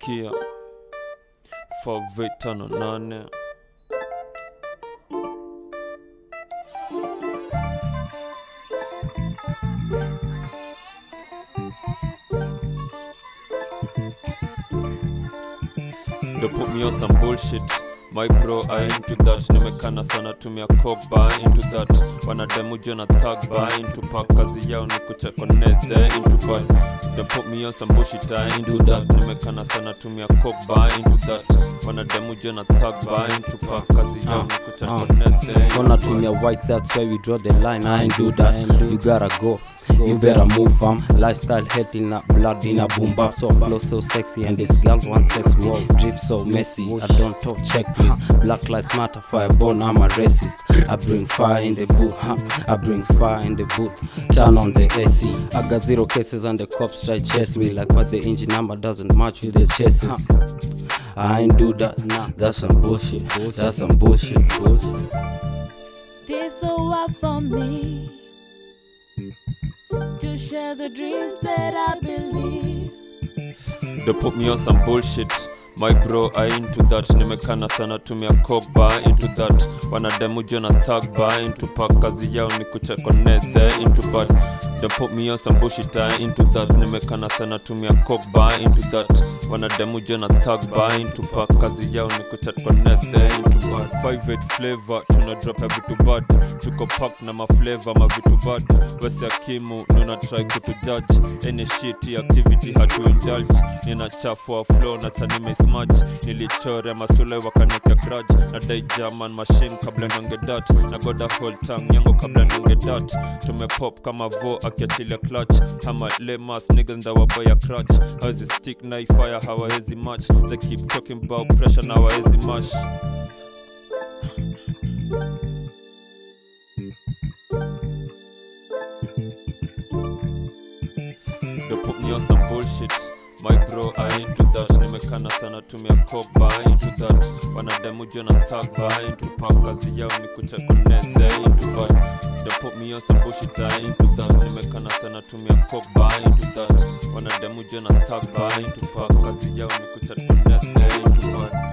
Kia 5858. They put me on some bullshit. My bro, I into that. Nimekana sana tumia coke buy into that. Wanademu jona thug buy into pack. Kazi yao ni kucheko net there into bad. They put me on some bullshit, I into that. Nimekana sana tumia coke buy into that. Wanademu jona thug buy into pack. Kazi yao ni kucheko net there. Gonna tumia white, that's why we draw the line. I ain't do that, you gotta go. You better move from lifestyle, health in a blood in a boom bap. So flow so sexy and this girl wants sex. Whoa, drip so messy. I don't talk, check please. Black lives matter, fireborn, I'm a racist. I bring fire in the booth, I bring fire in the booth. Turn on the AC. I got 0 cases and the cops try chase me like what the engine number doesn't match with the chases. I ain't do that, nah, that's some bullshit. That's some bullshit. This so hard for me to share the dreams that I believe. They put me on some bullshit. My bro, I into that. Nimekana sana tumia coke buy into that. Wanademu jona thug buy into pack. Kazi yao ni kucheko net there into bad. They put me on some bullshit, I into that. Nimekana sana tumia coke buy into that. Wanademu jona thug buy into pack. Kazi yao ni kucheko net there into bad. 58 flavor, tuna drop every bad. Tuko pack na ma flavor, ma vitu bad. Wesi akimu, nuna try kutu judge. Any shitty activity hatu indulge. Nina chafu wa flow na chanime smudge. Nilichore masule wakaneka grudge. Nadai German machine kabla nange dat. Nagoda whole tongue yango kabla nange dat. Tumepop kama vo akiachilia clutch. Hama lemas niggas ndawabaya crutch. Hawezi stick knife fire hawawezi match. They keep talking about pressure na hawawezi mash. They put me on some bullshit. My bro, I into that. Nimekana sana tumia coke buy into that. Wanademu jona thug buy into pack. Kazi yao ni kucheko net there into bad. They put me on some bullshit, I into that. Nimekana sana tumia coke buy into that. Wanademu jona thug buy into pack. Kazi yao ni kucheko net there into bad.